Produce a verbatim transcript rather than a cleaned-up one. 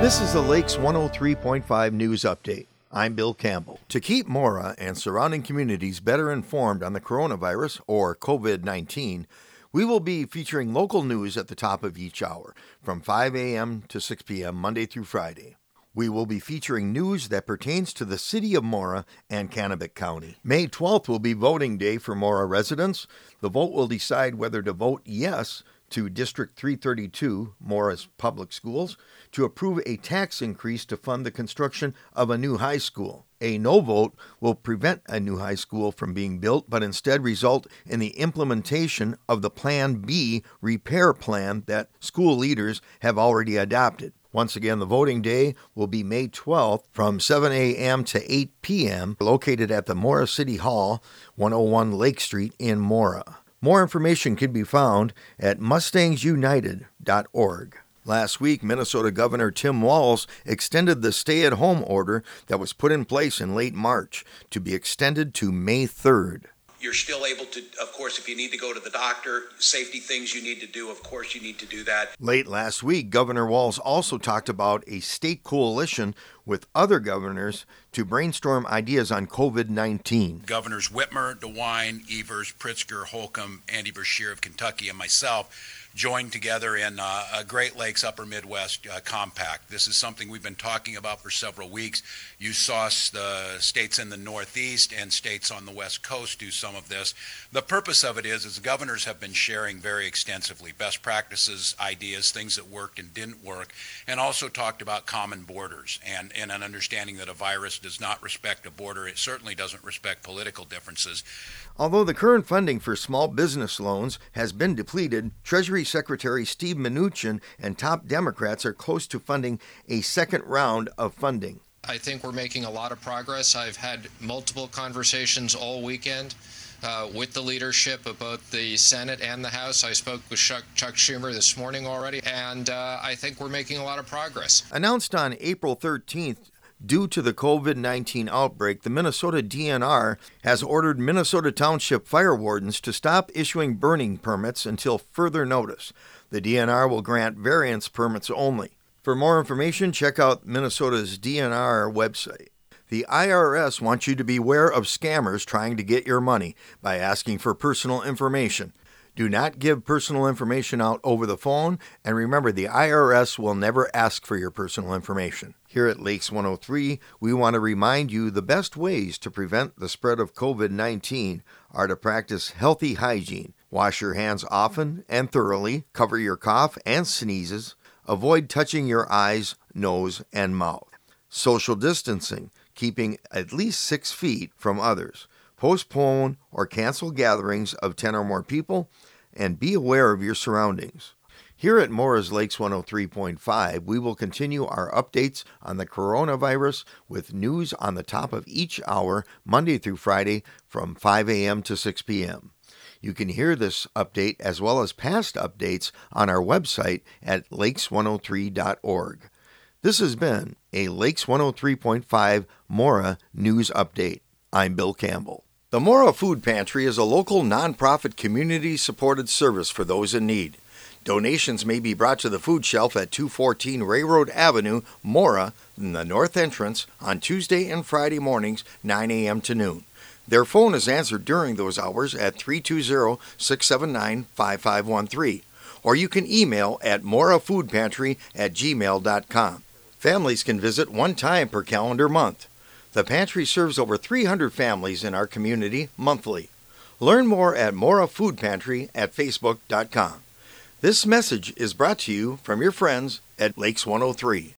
This is the Lakes one oh three point five News Update. I'm Bill Campbell. To keep Mora and surrounding communities better informed on the coronavirus, or covid nineteen, we will be featuring local news at the top of each hour, from five a.m. to six p.m. Monday through Friday. We will be featuring news that pertains to the city of Mora and Kennebec County. May twelfth will be voting day for Mora residents. The vote will decide whether to vote yes to District three thirty-two, Mora's public schools, to approve a tax increase to fund the construction of a new high school. A no vote will prevent a new high school from being built, but instead result in the implementation of the Plan B repair plan that school leaders have already adopted. Once again, the voting day will be May twelfth from seven a.m. to eight p.m., located at the Mora City Hall, one oh one Lake Street in Mora. More information can be found at mustangs united dot org. Last week, Minnesota Governor Tim Walz extended the stay-at-home order that was put in place in late March to be extended to May third. You're still able to, of course, if you need to go to the doctor, safety things you need to do, of course you need to do that. Late last week, Governor Walz also talked about a state coalition with other governors to brainstorm ideas on covid nineteen. Governors Whitmer, DeWine, Evers, Pritzker, Holcomb, Andy Beshear of Kentucky, and myself joined together in uh, a Great Lakes Upper Midwest uh, Compact. This is something we've been talking about for several weeks. You saw the states in the Northeast and states on the West Coast do some of this. The purpose of it is, is governors have been sharing very extensively best practices, ideas, things that worked and didn't work, and also talked about common borders and, and an understanding that a virus does not respect a border. It certainly doesn't respect political differences. Although the current funding for small business loans has been depleted, Treasury Secretary Steve Mnuchin and top Democrats are close to funding a second round of funding. I think we're making a lot of progress. I've had multiple conversations all weekend uh, with the leadership of both the Senate and the House. I spoke with Chuck, Chuck Schumer this morning already, and uh, I think we're making a lot of progress. Announced on April thirteenth, due to the covid nineteen outbreak, the Minnesota D N R has ordered Minnesota Township fire wardens to stop issuing burning permits until further notice. The D N R will grant variance permits only. For more information, check out Minnesota's D N R website. The I R S wants you to beware of scammers trying to get your money by asking for personal information. Do not give personal information out over the phone, and remember, the I R S will never ask for your personal information. Here at Lakes one oh three, we want to remind you the best ways to prevent the spread of covid nineteen are to practice healthy hygiene. Wash your hands often and thoroughly, cover your cough and sneezes, avoid touching your eyes, nose, and mouth. Social distancing, keeping at least six feet from others. Postpone or cancel gatherings of ten or more people, and be aware of your surroundings. Here at Mora's Lakes one oh three point five, we will continue our updates on the coronavirus with news on the top of each hour, Monday through Friday, from five a.m. to six p.m. You can hear this update as well as past updates on our website at lakes one oh three dot org. This has been a Lakes one oh three point five Mora News Update. I'm Bill Campbell. The Mora Food Pantry is a local nonprofit community-supported service for those in need. Donations may be brought to the food shelf at two fourteen Railroad Avenue, Mora, in the north entrance on Tuesday and Friday mornings, nine a.m. to noon. Their phone is answered during those hours at three two zero, six seven nine, five five one three, or you can email at morafoodpantry at gmail dot com. Families can visit one time per calendar month. The pantry serves over three hundred families in our community monthly. Learn more at Mora Food Pantry at facebook dot com. This message is brought to you from your friends at Lakes one oh three.